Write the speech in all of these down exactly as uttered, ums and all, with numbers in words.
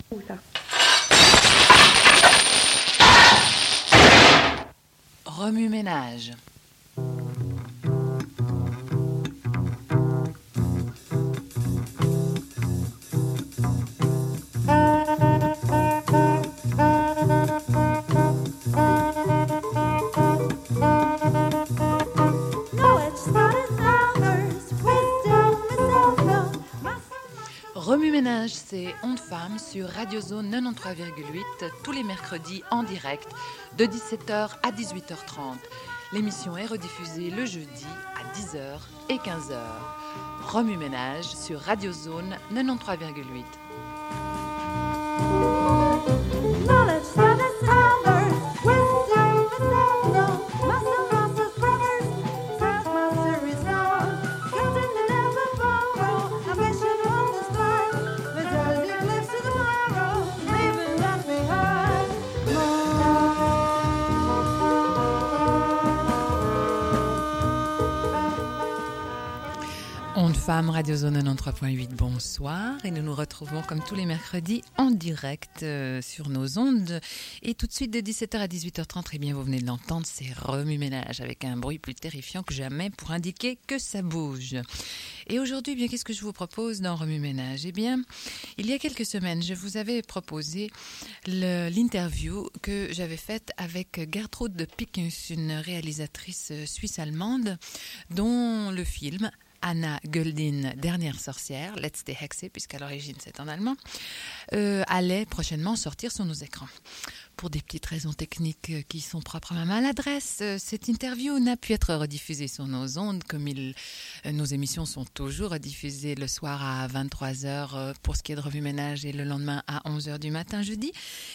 Où ça? Remue-ménage. Remue-ménage, c'est Ondes Femmes sur Radio Zone quatre-vingt-treize virgule huit, tous les mercredis en direct de dix-sept heures à dix-huit heures trente. L'émission est rediffusée le jeudi à dix heures et quinze heures. Remue-ménage sur Radio Zone quatre-vingt-treize virgule huit. Ondes Femmes, Radio Zone quatre-vingt-treize virgule huit, bonsoir. Et nous nous retrouvons comme tous les mercredis en direct euh, sur nos ondes. Et tout de suite de dix-sept heures à dix-huit heures trente, eh bien, vous venez de l'entendre, c'est remue-ménage avec un bruit plus terrifiant que jamais pour indiquer que ça bouge. Et aujourd'hui, eh bien, qu'est-ce que je vous propose dans remue-ménage? Eh bien, il y a quelques semaines, je vous avais proposé le, l'interview que j'avais faite avec Gertrude Pincus, une réalisatrice suisse-allemande dont le film Anna Göldin, Dernière sorcière, Letzte Hexe, puisqu'à l'origine c'est en allemand, euh, allait prochainement sortir sur nos écrans. Pour des petites raisons techniques qui sont propres à ma maladresse, cette interview n'a pu être rediffusée sur nos ondes, comme il, nos émissions sont toujours rediffusées le soir à vingt-trois heures pour ce qui est de remue-ménage et le lendemain à onze heures du matin jeudi.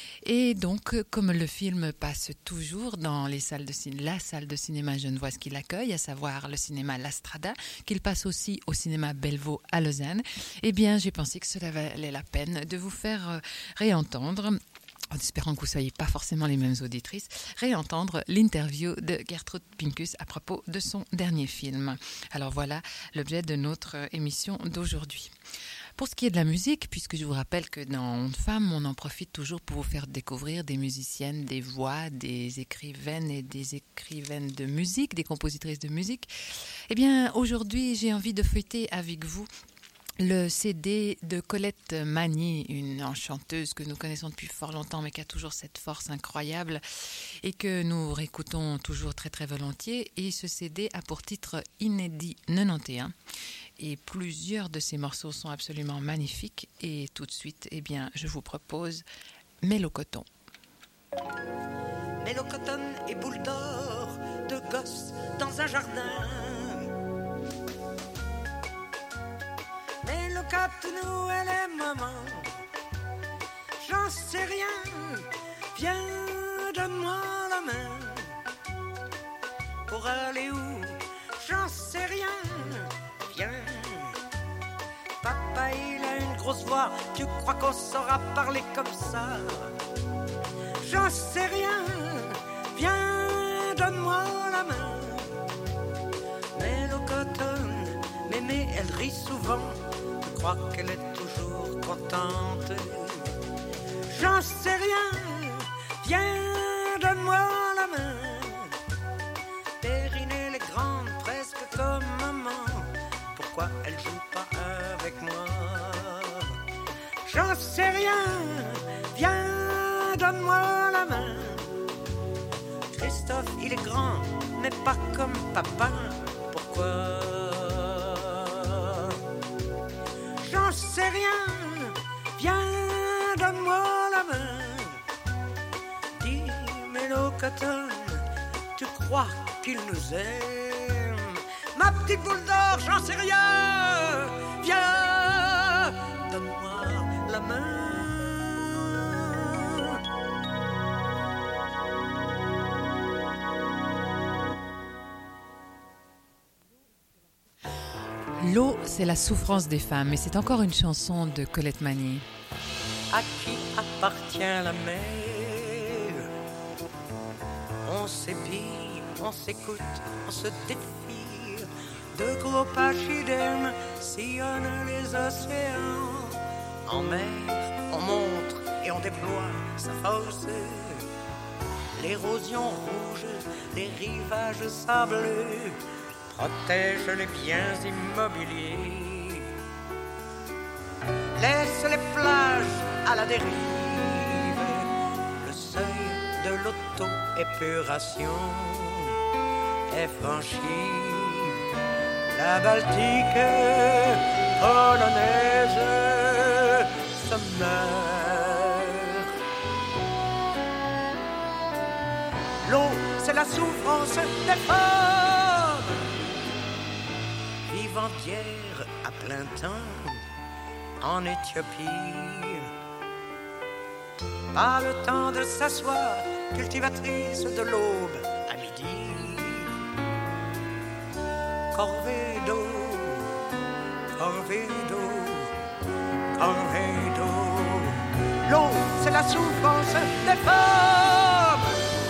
Et donc, comme le film passe toujours dans les salles de cinéma, la salle de cinéma genevoise qui l'accueille, à savoir le cinéma La Strada, qu'il passe aussi au cinéma Bellevaux à Lausanne, eh bien, j'ai pensé que cela valait la peine de vous faire réentendre, en espérant que vous ne soyez pas forcément les mêmes auditrices, réentendre l'interview de Gertrude Pincus à propos de son dernier film. Alors voilà l'objet de notre émission d'aujourd'hui. Pour ce qui est de la musique, puisque je vous rappelle que dans Ondes Femmes, on en profite toujours pour vous faire découvrir des musiciennes, des voix, des écrivaines et des écrivaines de musique, des compositrices de musique, eh bien aujourd'hui j'ai envie de feuilleter avec vous le C D de Colette Magny, une chanteuse que nous connaissons depuis fort longtemps mais qui a toujours cette force incroyable et que nous réécoutons toujours très très volontiers. Et ce C D a pour titre Inédit quatre-vingt-onze et plusieurs de ces morceaux sont absolument magnifiques. Et tout de suite, eh bien, je vous propose Mélocoton. Mélocoton et boule d'or, deux gosses dans un jardin. Mélocoton, elle est maman. J'en sais rien, viens, donne-moi la main. Pour aller où? J'en sais rien, viens. Papa, il a une grosse voix, tu crois qu'on saura parler comme ça? J'en sais rien, viens, donne-moi la main. Mélocoton, mémé, elle rit souvent, je crois qu'elle est toujours contente. J'en sais rien, viens, donne-moi la main. Périnée, elle est grande, presque comme maman, pourquoi elle joue pas avec moi? J'en sais rien, viens, donne-moi la main. Christophe, il est grand, mais pas comme papa, pourquoi? J'en sais rien, viens, donne-moi la main. Dis, Mélocoton, tu crois qu'il nous aime? Ma petite boule d'or, j'en sais rien, viens, donne-moi la main. L'eau, c'est la souffrance des femmes, et c'est encore une chanson de Colette Magny. À qui appartient la mer? On s'épille, on s'écoute, on se défie. De gros pachydermes sillonnent les océans. En mer, on montre l'océan déploie sa force. L'érosion rouge des rivages sableux protège les biens immobiliers. Laisse les plages à la dérive, le seuil de l'auto-épuration est franchi. La Baltique polonaise se meurt. L'eau, c'est la souffrance des femmes vivant d'hier à plein temps en Éthiopie. Pas le temps de s'asseoir, cultivatrice de l'aube à midi. Corvée d'eau, corvée d'eau, corvée d'eau. L'eau, c'est la souffrance des femmes.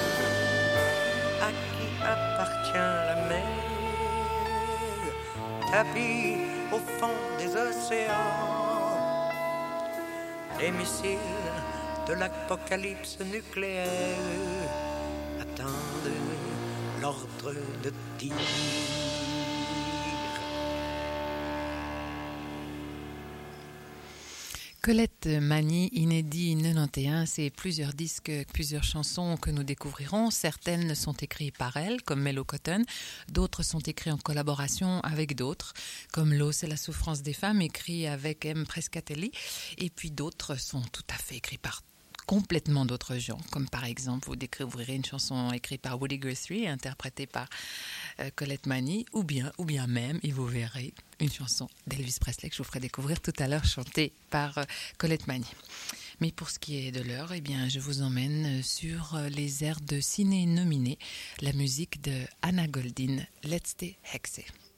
À qui appartient la mer? Tapis au fond des océans. Les missiles de l'apocalypse nucléaire attendent l'ordre de tir. Colette Mani, inédit quatre-vingt-onze, c'est plusieurs disques, plusieurs chansons que nous découvrirons. Certaines sont écrites par elle, comme Mellow Cotton. D'autres sont écrites en collaboration avec d'autres, comme L'eau, c'est la souffrance des femmes, écrit avec M. Prescatelli. Et puis d'autres sont tout à fait écrites par complètement d'autres gens, comme par exemple, vous découvrirez une chanson écrite par Woody Guthrie, interprétée par euh, Colette Mani, ou bien, ou bien même, et vous verrez, une chanson d'Elvis Presley que je vous ferai découvrir tout à l'heure, chantée par euh, Colette Mani. Mais pour ce qui est de l'heure, eh bien, je vous emmène sur les airs de ciné nominés, la musique de Anna Goldin, Letzte Hexe.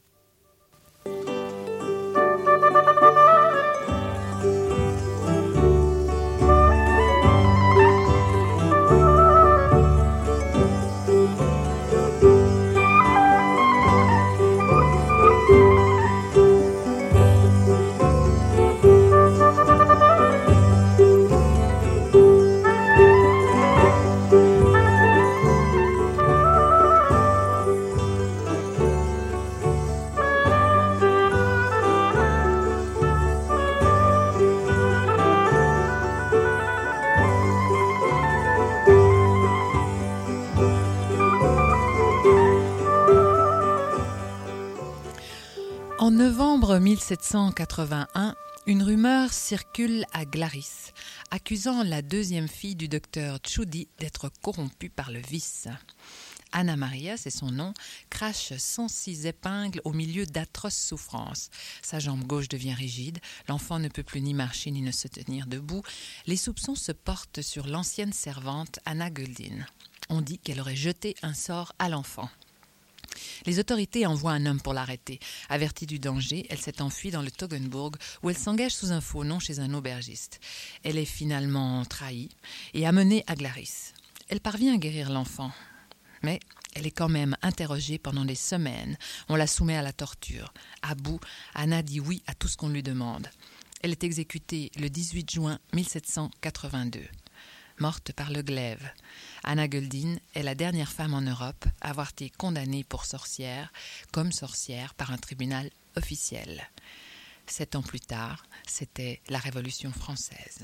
En novembre mille sept cent quatre-vingt-un, une rumeur circule à Glaris, accusant la deuxième fille du docteur Tchoudi d'être corrompue par le vice. Anna Maria, c'est son nom, crache cent six épingles au milieu d'atroces souffrances. Sa jambe gauche devient rigide, l'enfant ne peut plus ni marcher ni ne se tenir debout. Les soupçons se portent sur l'ancienne servante Anna Goldin. On dit qu'elle aurait jeté un sort à l'enfant. Les autorités envoient un homme pour l'arrêter. Avertie du danger, elle s'est enfuie dans le Toggenburg où elle s'engage sous un faux nom chez un aubergiste. Elle est finalement trahie et amenée à Glaris. Elle parvient à guérir l'enfant, mais elle est quand même interrogée pendant des semaines. On la soumet à la torture. À bout, Anna dit oui à tout ce qu'on lui demande. Elle est exécutée le dix-huit juin mille sept cent quatre-vingt-deux. Morte par le glaive. Anna Goldin est la dernière femme en Europe à avoir été condamnée pour sorcière, comme sorcière par un tribunal officiel. Sept ans plus tard, c'était la Révolution française.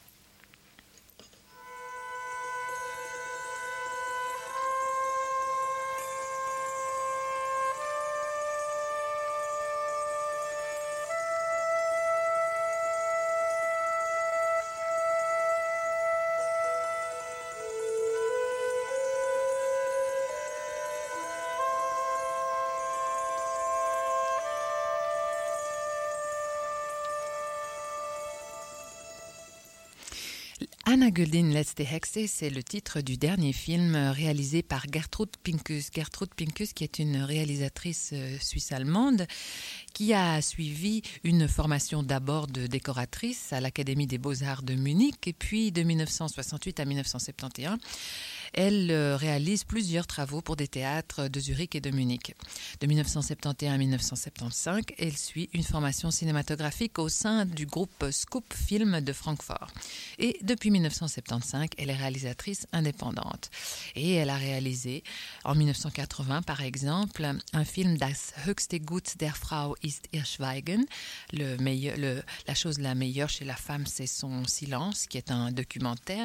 Anna Goldin, Letzte Hexe, c'est le titre du dernier film réalisé par Gertrud Pincus. Gertrud Pincus, qui est une réalisatrice suisse-allemande, qui a suivi une formation d'abord de décoratrice à l'Académie des Beaux-Arts de Munich, et puis de mille neuf cent soixante-huit à mille neuf cent soixante et onze, elle euh, réalise plusieurs travaux pour des théâtres de Zurich et de Munich. De mille neuf cent soixante et onze à mille neuf cent soixante-quinze, elle suit une formation cinématographique au sein du groupe Scoop Film de Francfort. Et depuis mille neuf cent soixante-quinze, elle est réalisatrice indépendante. Et elle a réalisé, en mille neuf cent quatre-vingts par exemple, un film Das höchste Gut der Frau ist ihr Schweigen, le meilleur, le, la chose la meilleure chez la femme, c'est son silence, qui est un documentaire.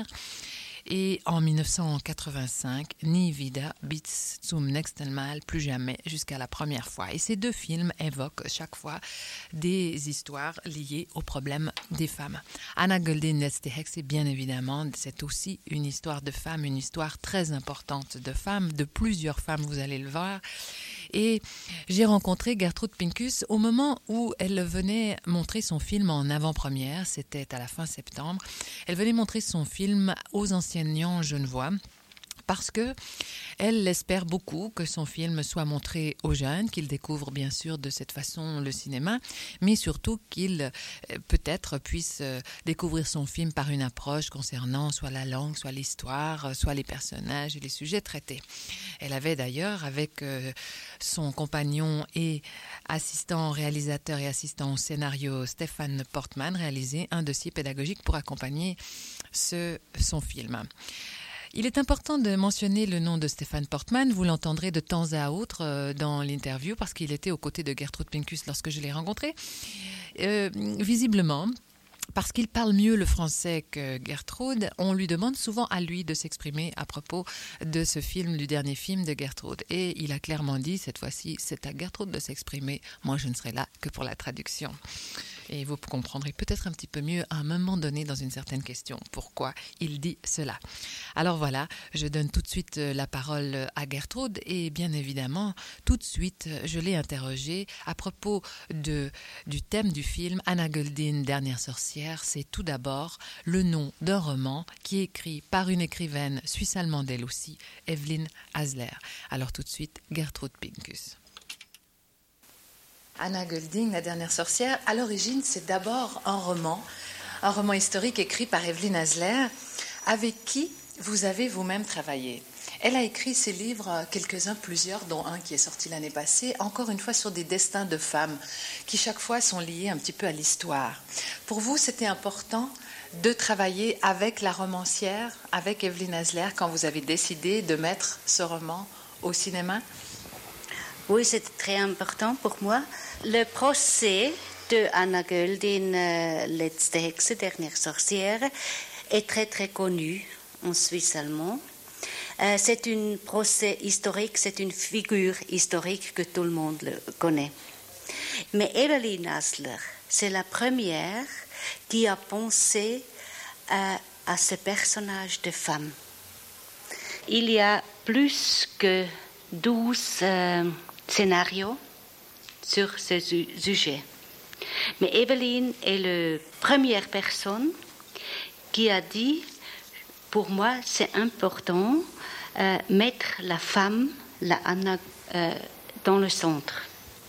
Et en mille neuf cent quatre-vingt-cinq, Nie wieder bis zum nächsten Mal, plus jamais, jusqu'à la première fois. Et ces deux films évoquent chaque fois des histoires liées aux problèmes des femmes. Anna Göldin, letzte Hexe, bien évidemment, c'est aussi une histoire de femmes, une histoire très importante de femmes, de plusieurs femmes, vous allez le voir. Et j'ai rencontré Gertrud Pincus au moment où elle venait montrer son film en avant-première, c'était à la fin septembre. Elle venait montrer son film aux enseignants genevois parce que elle espère beaucoup que son film soit montré aux jeunes, qu'ils découvrent bien sûr de cette façon le cinéma, mais surtout qu'ils peut-être puissent découvrir son film par une approche concernant soit la langue, soit l'histoire, soit les personnages et les sujets traités. Elle avait d'ailleurs avec son compagnon et assistant réalisateur et assistant au scénario Stéphane Portman réalisé un dossier pédagogique pour accompagner ce, son film. Il est important de mentionner le nom de Stéphane Portman. Vous l'entendrez de temps à autre dans l'interview parce qu'il était aux côtés de Gertrud Pincus lorsque je l'ai rencontré. Euh, visiblement, parce qu'il parle mieux le français que Gertrude, on lui demande souvent à lui de s'exprimer à propos de ce film, du dernier film de Gertrude. Et il a clairement dit, cette fois-ci, c'est à Gertrude de s'exprimer. Moi, je ne serai là que pour la traduction. Et vous comprendrez peut-être un petit peu mieux à un moment donné dans une certaine question pourquoi il dit cela. Alors voilà, je donne tout de suite la parole à Gertrude et bien évidemment, tout de suite, je l'ai interrogée à propos de, du thème du film Anna Göldin, Dernière sorcière. C'est tout d'abord le nom d'un roman qui est écrit par une écrivaine suisse-allemande elle aussi, Evelyn Hasler. Alors tout de suite, Gertrud Pincus. Anna Göldin, La dernière sorcière, à l'origine, c'est d'abord un roman, un roman historique écrit par Evelyn Hasler, avec qui vous avez vous-même travaillé. Elle a écrit ces livres, quelques-uns, plusieurs, dont un qui est sorti l'année passée, encore une fois sur des destins de femmes, qui chaque fois sont liés un petit peu à l'histoire. Pour vous, c'était important de travailler avec la romancière, avec Evelyn Hasler, quand vous avez décidé de mettre ce roman au cinéma ? Oui, c'était très important pour moi. Le procès de Anna Göldin, euh, Letzte Hexe, Dernière sorcière, est très très connu en Suisse allemand. Euh, c'est un procès historique, c'est une figure historique que tout le monde le connaît. Mais Evelyn Hasler, c'est la première qui a pensé euh, à ce personnage de femme. Il y a plus que douze euh, scénarios sur ce sujet. Mais Evelyn est la première personne qui a dit, pour moi, c'est important euh, mettre la femme, la Anna, euh, dans le centre.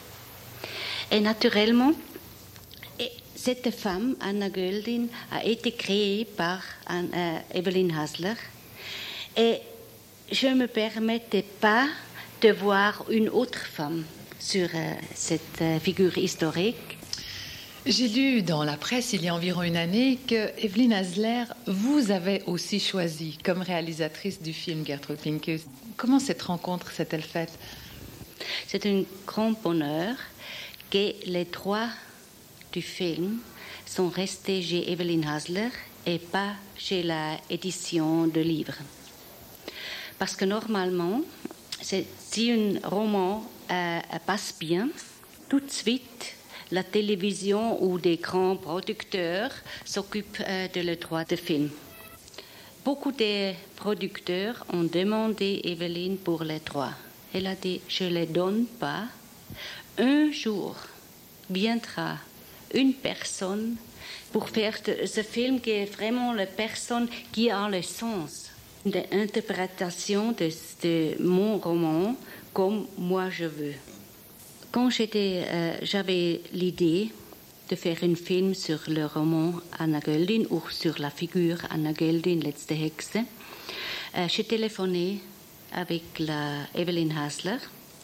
Et naturellement, et cette femme, Anna Göldin, a été créée par euh, Evelyn Hasler. Et je ne me permettais pas de voir une autre femme sur euh, cette euh, figure historique. J'ai lu dans la presse il y a environ une année que Evelyn Hasler vous avait aussi choisie comme réalisatrice du film Gertrud Pincus. Comment cette rencontre s'est-elle faite ? C'est un grand bonheur que les droits du film sont restés chez Evelyn Hasler et pas chez l'édition de livres. Parce que normalement, c'est, si un roman euh, passe bien, tout de suite, la télévision ou des grands producteurs s'occupent euh, de le droit de film. Beaucoup de producteurs ont demandé Evelyn pour les droits. Elle a dit, je ne les donne pas. Un jour viendra une personne pour faire de, ce film qui est vraiment la personne qui a le sens d'interprétation de, de mon roman comme moi je veux. Quand j'étais, euh, j'avais l'idée de faire un film sur le roman Anna Göldin ou sur la figure Anna Göldin, Letzte Hexe, Euh, j'ai téléphoné avec la Evelyn Hasler.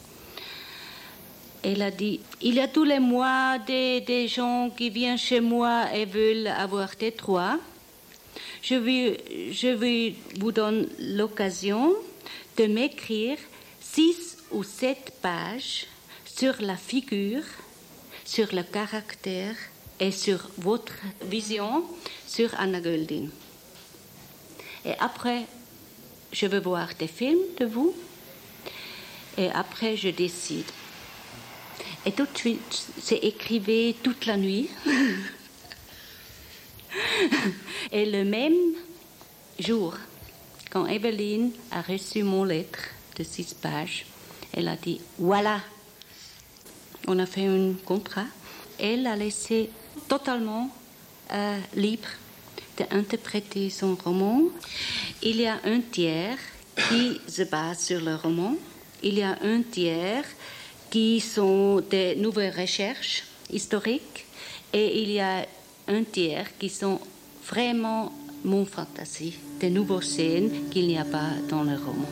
Elle a dit, il y a tous les mois des, des gens qui viennent chez moi et veulent avoir des droits. Je vais, je vais vous donner l'occasion de m'écrire six ou sept pages sur la figure, sur le caractère et sur votre vision sur Anna Göldin. Et après, je veux voir des films de vous et après je décide. Et tout de suite, c'est écrivé toute la nuit. Et le même jour, quand Evelyne a reçu mon lettre de six pages, elle a dit, voilà, on a fait un contrat. Elle a laissé totalement euh, libre d'interpréter son roman. Il y a un tiers qui se base sur le roman. Il y a un tiers qui sont des nouvelles recherches historiques et il y a un tiers qui sont vraiment mon fantaisie, des nouvelles scènes qu'il n'y a pas dans le roman.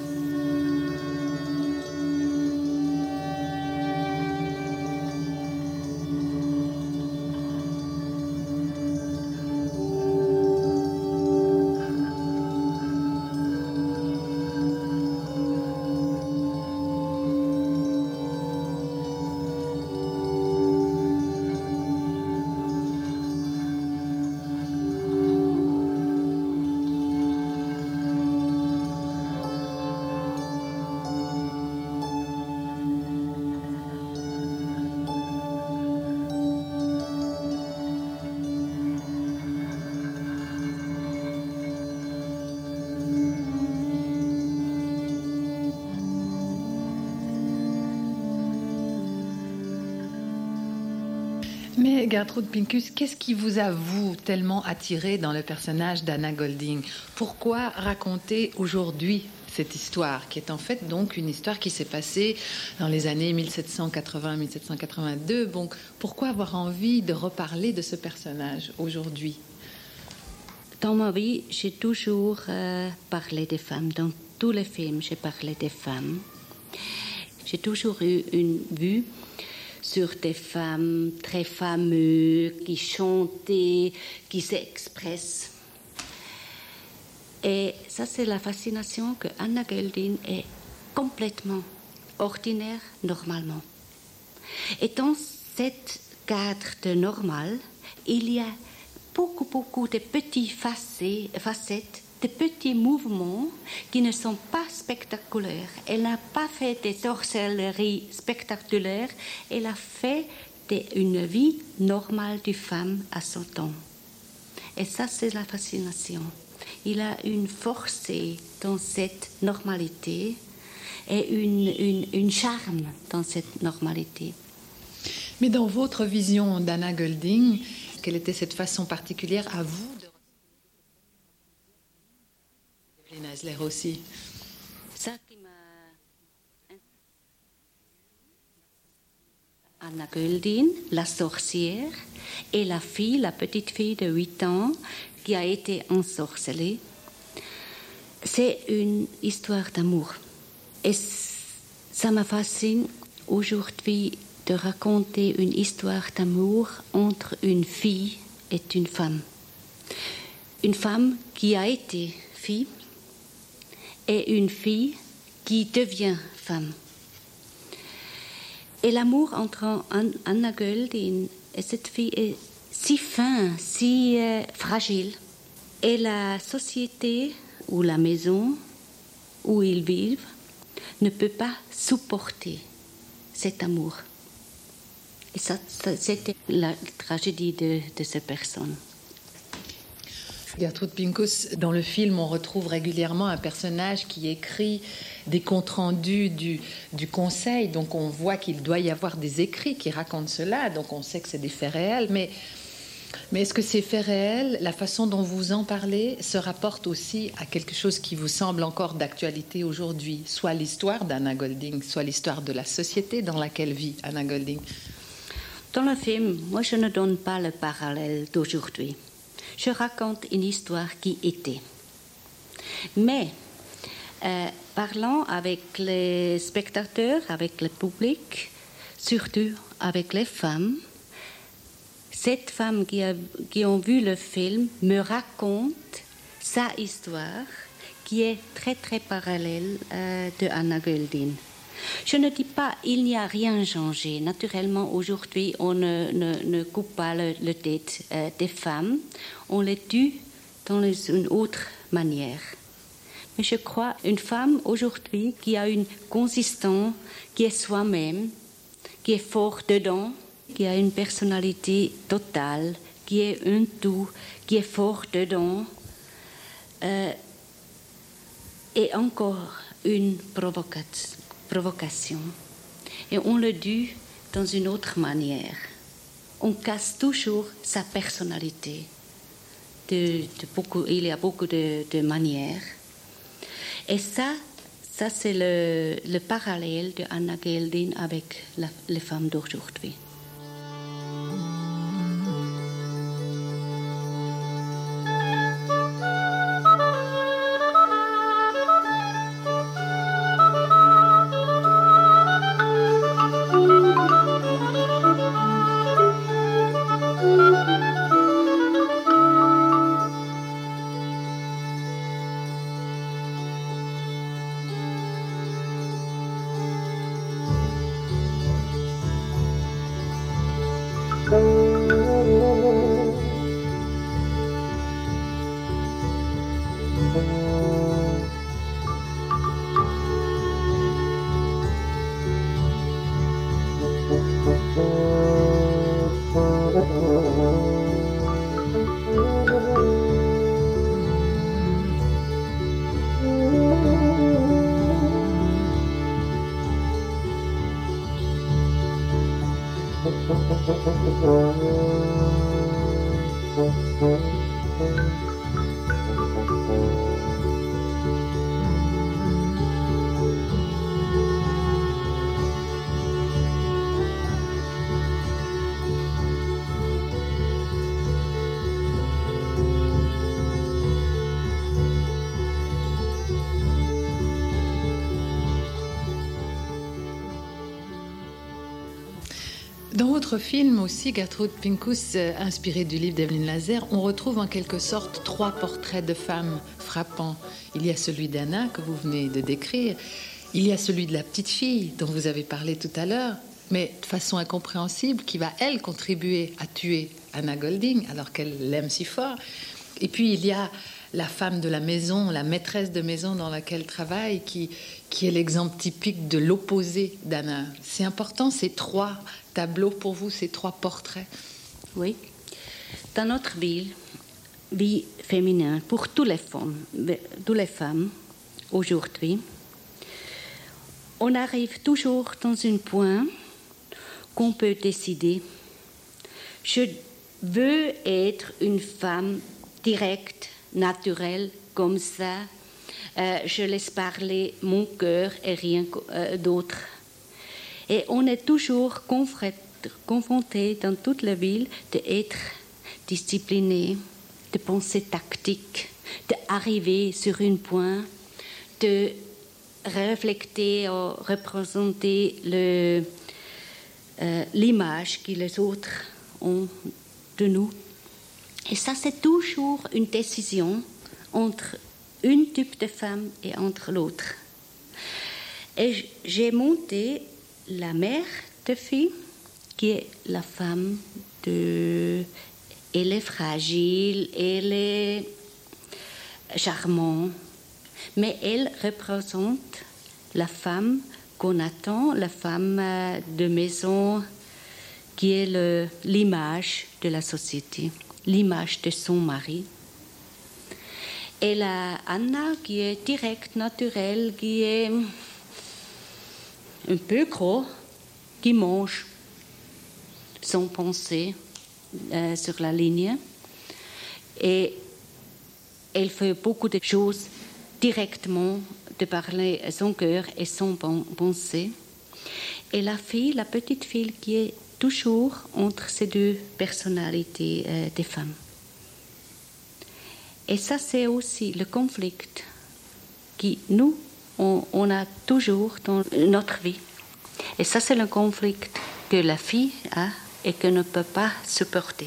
Mais Gertrude Pincus, qu'est-ce qui vous a, vous, tellement attiré dans le personnage d'Anna Göldin? Pourquoi raconter aujourd'hui cette histoire, qui est en fait donc une histoire qui s'est passée dans les années mille sept cent quatre-vingts mille sept cent quatre-vingt-deux? Donc, pourquoi avoir envie de reparler de ce personnage aujourd'hui? Dans ma vie, j'ai toujours euh, parlé des femmes. Dans tous les films, j'ai parlé des femmes. J'ai toujours eu une vue sur des femmes très fameuses, qui chantaient, qui s'expressent. Et ça, c'est la fascination que Anna Göldin est complètement ordinaire, normalement. Et dans cet cadre de normal, il y a beaucoup, beaucoup de petites facettes, de petits mouvements qui ne sont pas spectaculaires. Elle n'a pas fait des sorcelleries spectaculaires, elle a fait de, une vie normale de femme à son temps. Et ça, c'est la fascination. Il a une force dans cette normalité et une, une, une charme dans cette normalité. Mais dans votre vision d'Anna Göldin, quelle était cette façon particulière à vous de... Evelyn Hasler aussi. Ça qui m'a... Anna Göldin, la sorcière, et la fille, la petite fille de huit ans, qui a été ensorcelée. C'est une histoire d'amour. Et ça me fascine aujourd'hui de raconter une histoire d'amour entre une fille et une femme. Une femme qui a été fille et une fille qui devient femme. Et l'amour entre Anna Göldin et cette fille est si fin, si euh, fragile. Et la société ou la maison où ils vivent ne peut pas supporter cet amour. Et ça, ça c'était la tragédie de, de ces personnes. Gertrude Pincus, dans le film, on retrouve régulièrement un personnage qui écrit des comptes rendus du, du conseil. Donc on voit qu'il doit y avoir des écrits qui racontent cela. Donc on sait que c'est des faits réels. Mais, mais est-ce que ces faits réels, la façon dont vous en parlez, se rapporte aussi à quelque chose qui vous semble encore d'actualité aujourd'hui? Soit l'histoire d'Anna Göldin, soit l'histoire de la société dans laquelle vit Anna Göldin. Dans le film, moi je ne donne pas le parallèle d'aujourd'hui. Je raconte une histoire qui était. Mais euh, parlant avec les spectateurs, avec le public, surtout avec les femmes. Cette femme qui a, qui ont vu le film me raconte sa histoire qui est très très parallèle euh, de Anna Göldin. Je ne dis pas il n'y a rien changé. Naturellement, aujourd'hui, on ne, ne, ne coupe pas le, le tête euh, des femmes. On les tue dans les, une autre manière. Mais je crois une femme aujourd'hui qui a une consistance, qui est soi-même, qui est forte dedans, qui a une personnalité totale, qui est un tout, qui est fort dedans, euh, et encore une provocation. provocation. Et on le dit dans une autre manière. On casse toujours sa personnalité. De, de beaucoup, il y a beaucoup de, de manières. Et ça, ça c'est le, le parallèle de Anna Göldin avec la, les femmes d'aujourd'hui. Dans votre film aussi, Gertrud Pinkus, euh, inspiré du livre d'Evelyne Lazère, on retrouve en quelque sorte trois portraits de femmes frappants. Il y a celui d'Anna que vous venez de décrire, il y a celui de la petite fille dont vous avez parlé tout à l'heure, mais de façon incompréhensible, qui va, elle, contribuer à tuer Anna Göldin alors qu'elle l'aime si fort. Et puis il y a la femme de la maison, la maîtresse de maison dans laquelle elle travaille, qui, qui est l'exemple typique de l'opposé d'Anna. C'est important, ces trois tableaux pour vous, ces trois portraits. Oui. Dans notre vie, vie féminine, pour toutes les femmes, toutes les femmes aujourd'hui, on arrive toujours dans un point qu'on peut décider. Je veux être une femme directe, naturelle, comme ça. Euh, je laisse parler mon cœur et rien euh, d'autre. Et on est toujours confronté dans toute la ville d'être discipliné, de penser tactique, d'arriver sur un point, de refléter ou représenter le, euh, l'image que les autres ont de nous. Et ça, c'est toujours une décision entre un type de femme et entre l'autre. Et j'ai monté la mère de fille, qui est la femme de... Elle est fragile, elle est charmante, mais elle représente la femme qu'on attend, la femme de maison, qui est le, l'image de la société, l'image de son mari. Et la Anna, qui est directe, naturelle, qui est un peu gros, qui mange sans penser euh, sur la ligne. Et elle fait beaucoup de choses directement, de parler son cœur et son pensée. Et la fille, la petite fille, qui est toujours entre ces deux personnalités euh, des femmes. Et ça, c'est aussi le conflit qui nous on, on a toujours dans notre vie. Et ça, c'est le conflit que la fille a et qu'elle ne peut pas supporter.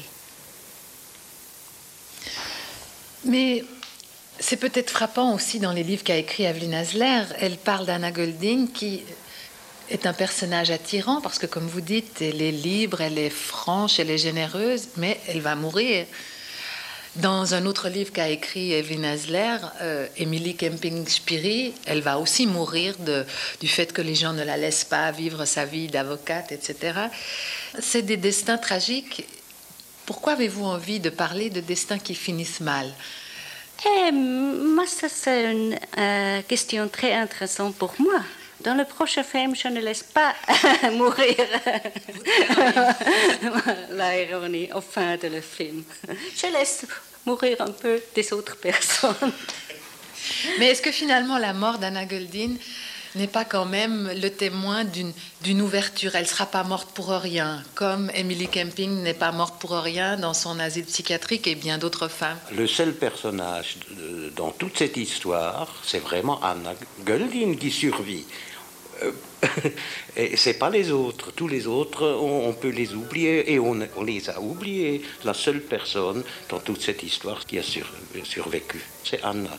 Mais c'est peut-être frappant aussi dans les livres qu'a écrit Evelyn Hasler. Elle parle d'Anna Golding qui est un personnage attirant parce que, comme vous dites, elle est libre, elle est franche, elle est généreuse, mais elle va mourir. Dans un autre livre qu'a écrit Evelyn Hasler, euh, Emily Kemping-Spiri, elle va aussi mourir de, du fait que les gens ne la laissent pas vivre sa vie d'avocate, et cetera. C'est des destins tragiques. Pourquoi avez-vous envie de parler de destins qui finissent mal? Et moi, ça, c'est une euh, question très intéressante pour moi. Dans le prochain film, je ne laisse pas mourir la ironie au fin de le film. Je laisse mourir un peu des autres personnes. Mais est-ce que finalement la mort d'Anna Golding n'est pas quand même le témoin d'une, d'une ouverture? Elle ne sera pas morte pour rien, comme Emily Kemping n'est pas morte pour rien dans son asile psychiatrique et bien d'autres femmes. Le seul personnage dans toute cette histoire, c'est vraiment Anna Golding qui survit. Euh, et c'est pas les autres. Tous les autres, on, on peut les oublier et on, on les a oubliés. La seule personne dans toute cette histoire qui a sur, survécu, c'est Anna.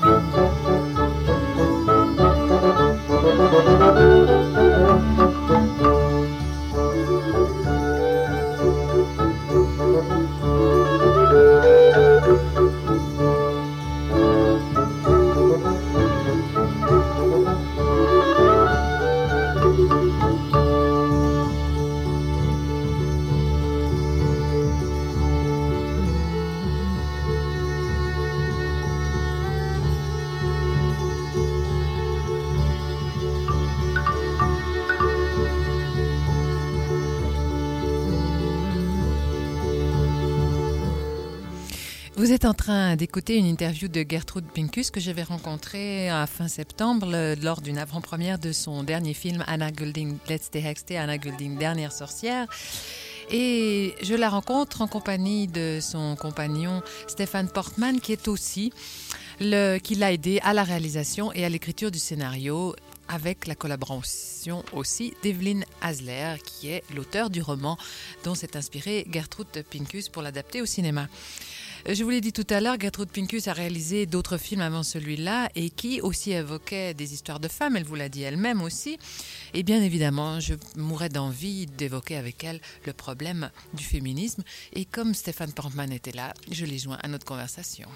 Vous êtes en train d'écouter une interview de Gertrude Pincus que j'avais rencontrée à fin septembre le, lors d'une avant-première de son dernier film Anna Golding, Letzte Hexe, Anna Golding, Dernière sorcière. Et je la rencontre en compagnie de son compagnon Stéphane Portman qui est aussi le, qui l'a aidé à la réalisation et à l'écriture du scénario, avec la collaboration aussi d'Evelyn Hasler, qui est l'auteur du roman dont s'est inspirée Gertrude Pincus pour l'adapter au cinéma. Je vous l'ai dit tout à l'heure, Gertrude Pincus a réalisé d'autres films avant celui-là et qui aussi évoquaient des histoires de femmes, elle vous l'a dit elle-même aussi. Et bien évidemment, je mourrais d'envie d'évoquer avec elle le problème du féminisme. Et comme Stéphane Portman était là, je l'ai joint à notre conversation.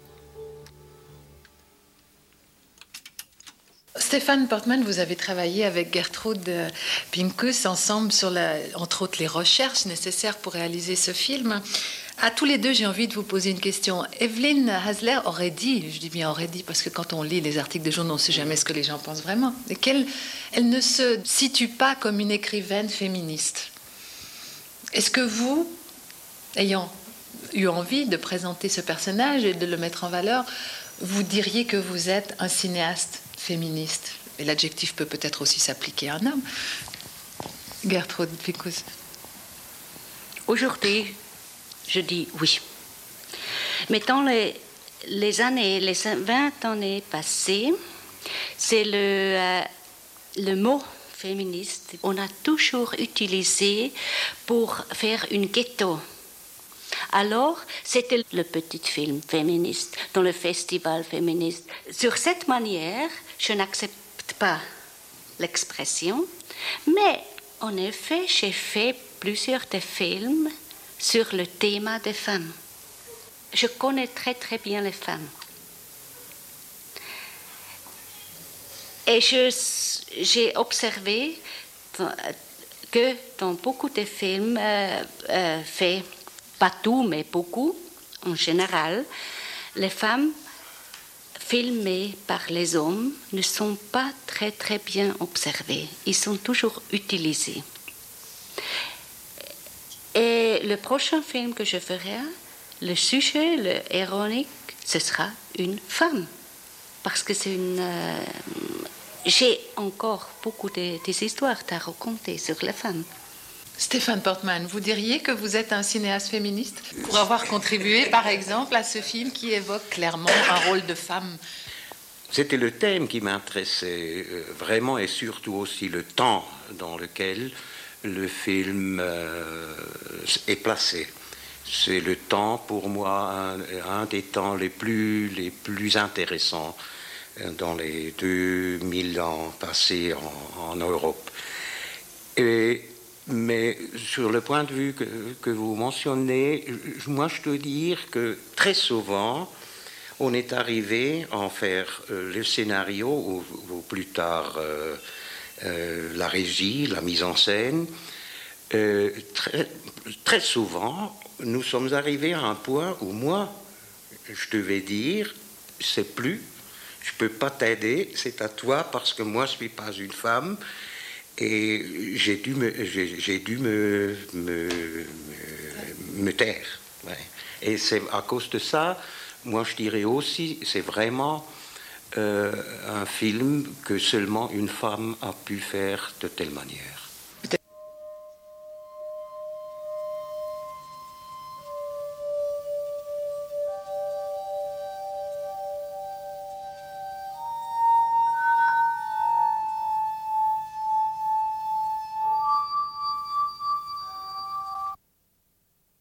Stéphane Portman, vous avez travaillé avec Gertrude Pincus ensemble sur, la, entre autres, les recherches nécessaires pour réaliser ce film. À tous les deux, j'ai envie de vous poser une question. Evelyn Hasler aurait dit, je dis bien aurait dit, parce que quand on lit les articles de journaux, on ne sait jamais ce que les gens pensent vraiment, et qu'elle elle ne se situe pas comme une écrivaine féministe. Est-ce que vous, ayant eu envie de présenter ce personnage et de le mettre en valeur, vous diriez que vous êtes un cinéaste féministe? Et l'adjectif peut peut-être aussi s'appliquer à un homme. Gertrude Pincus. Aujourd'hui, je dis oui. Mais dans les, les années, les vingt années passées, c'est le, euh, le mot féministe, on a toujours utilisé pour faire une ghetto. Alors, c'était le petit film féministe, dans le festival féministe. Sur cette manière, je n'accepte pas l'expression, mais en effet, j'ai fait plusieurs des films sur le thème des femmes. Je connais très très bien les femmes. Et je, j'ai observé que dans beaucoup de films euh, euh, faits, pas tout, mais beaucoup, en général, les femmes filmées par les hommes ne sont pas très très bien observées. Ils sont toujours utilisés. Et le prochain film que je ferai, le sujet, le ironique, ce sera une femme. Parce que c'est une... Euh, j'ai encore beaucoup de, des histoires à raconter sur les femmes. Stéphane Portman, vous diriez que vous êtes un cinéaste féministe pour avoir contribué, par exemple, à ce film qui évoque clairement un rôle de femme? c'était le thème qui m'intéressait euh, vraiment, et surtout aussi le temps dans lequel le film euh, est placé. C'est le temps, pour moi, un, un des temps les plus, les plus intéressants dans les deux mille ans passés en, en Europe. Et, mais sur le point de vue que, que vous mentionnez, moi je dois dire que très souvent, on est arrivé à en faire euh, le scénario, ou, ou plus tard euh, euh, la régie, la mise en scène. Euh, très, très souvent, nous sommes arrivés à un point où moi, je devais dire, c'est plus, je ne peux pas t'aider, c'est à toi, parce que moi, je ne suis pas une femme, et j'ai dû me, j'ai, j'ai dû me, me, me, me taire. Ouais. Et c'est à cause de ça, moi, je dirais aussi, c'est vraiment euh, un film que seulement une femme a pu faire de telle manière.